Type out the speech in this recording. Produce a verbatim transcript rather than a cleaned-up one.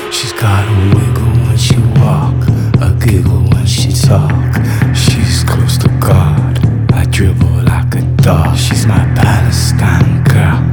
She's got a wiggle when she walk, a giggle when she talk. She's close to God, I dribble like a dog. She's my Palestine girl,